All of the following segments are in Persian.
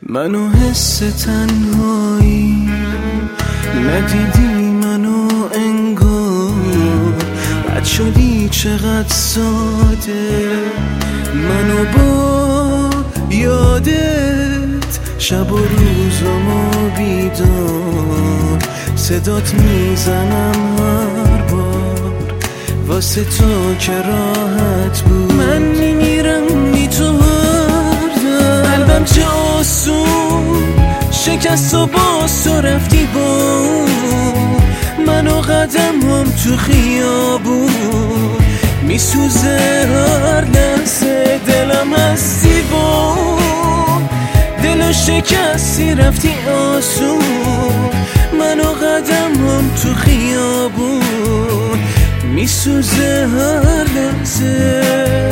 منو حس تنهایی ندیدی منو انگار بد شدی چقدر ساده منو با یادت شب و روزمو بیدار صدات میزنم هر بار واسه تو که راحت بود من میمیرم بی تو قلبم چه آسون شکست و باز تو رفتی با منو قدمم تو خیابون میسوزه هر لحظه دلم هستی با دلو شکستی رفتی آسون منو قدمم تو خیابون میسوزه هر لحظه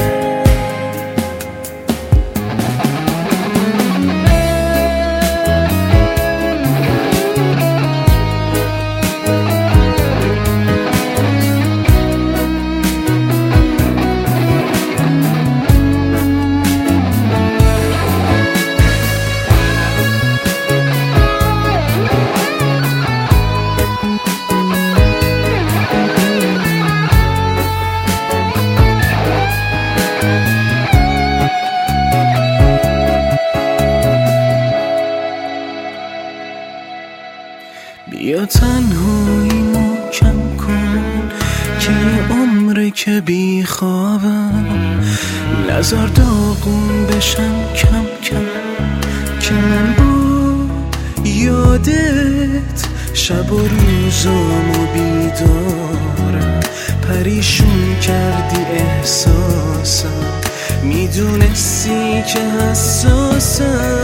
بیا تنهاییمو کم کن که یه عمره که بی خوابم نزار داغون بشم کم کم که من با یادت شب و روزامو بیدارم پریشون کردی احساسم میدونستی که حساسم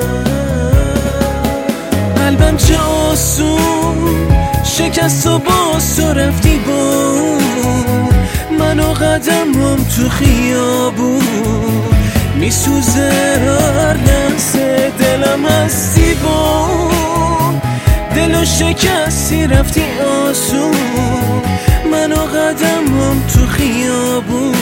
قلبم چه آسون شکست و باز تو رفتی با منو قدمم تو خیابون میسوزه هر لحظه دلم هستی با دلو شکستی رفتی آسون منو قدمم تو خیابون